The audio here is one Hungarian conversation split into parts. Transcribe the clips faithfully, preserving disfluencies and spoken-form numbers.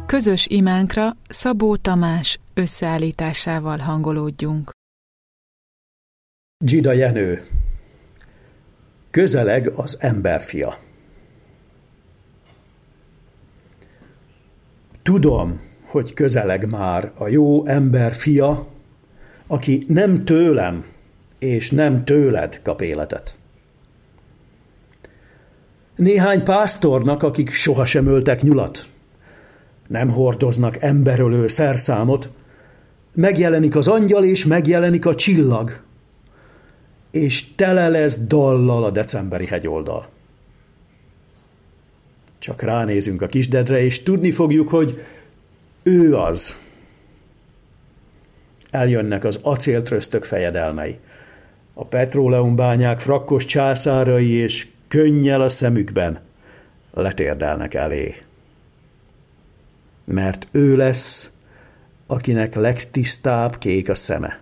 Közös imánkra Szabó Tamás összeállításával hangolódjunk. Dzsida Jenő. Közeleg az emberfia. Tudom, hogy közeleg már a jó ember fia, aki nem tőlem és nem tőled kap életet. Néhány pásztornak, akik sohasem öltek nyulat, nem hordoznak emberölő szerszámot, megjelenik az angyal és megjelenik a csillag, és tele lesz dallal a decemberi hegyoldal. Csak ránézünk a kisdedre, és tudni fogjuk, hogy ő az. Eljönnek az acéltröztök fejedelmei, a petróleumbányák frakkos császárai, és könnyel a szemükben letérdelnek elé. Mert ő lesz, akinek legtisztább kék a szeme.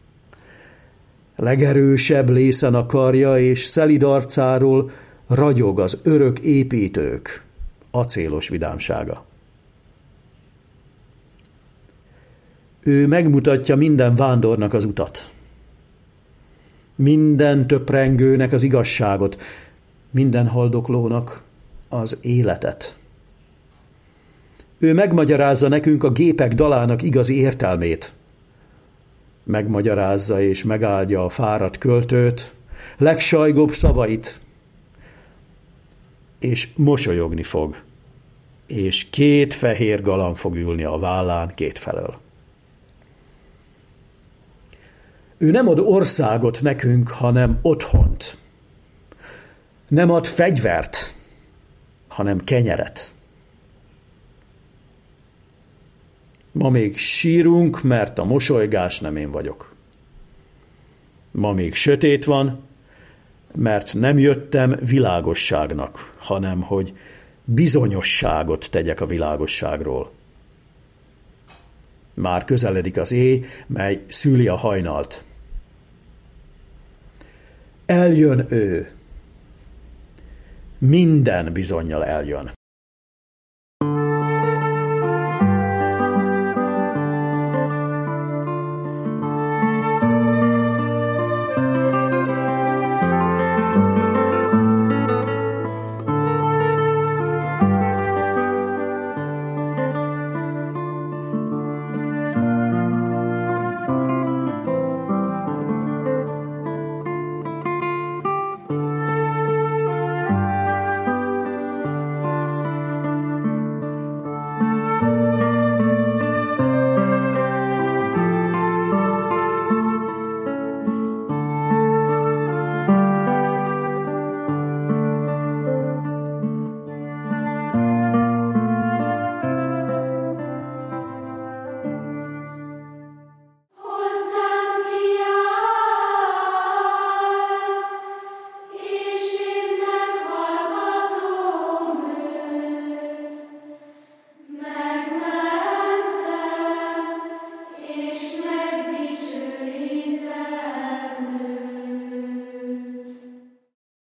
Legerősebb lészen a karja, és szelíd arcáról ragyog az örök építők acélos vidámsága. Ő megmutatja minden vándornak az utat, minden töprengőnek az igazságot, minden haldoklónak az életet. Ő megmagyarázza nekünk a gépek dalának igazi értelmét. Megmagyarázza és megáldja a fáradt költőt, legsajgóbb szavait, és mosolyogni fog, és két fehér galamb fog ülni a vállán kétfelől. Ő nem ad országot nekünk, hanem otthont. Nem ad fegyvert, hanem kenyeret. Ma még sírunk, mert a mosolygás nem én vagyok. Ma még sötét van, mert nem jöttem világosságnak, hanem hogy bizonyosságot tegyek a világosságról. Már közeledik az éj, mely szüli a hajnalt. Eljön ő. Minden bizonnyal eljön.